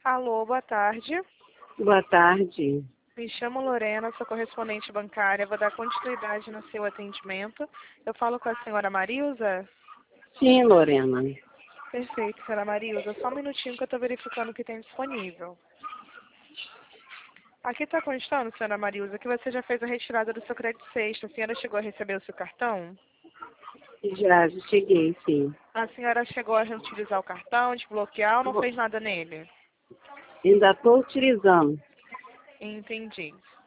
Alô, boa tarde. Boa tarde. Me chamo Lorena, sou correspondente bancária. Vou dar continuidade no seu atendimento. Eu falo com a senhora Marilza? Sim, Lorena. Perfeito, senhora Marilza. Só um minutinho que eu estou verificando o que tem disponível. Aqui está constando, senhora Marilza, que você já fez a retirada do seu crédito sexta. A senhora chegou a receber o seu cartão? Já cheguei, sim. A senhora chegou a utilizar o cartão, desbloquear ou não fez nada nele? Ainda estou utilizando. Entendi.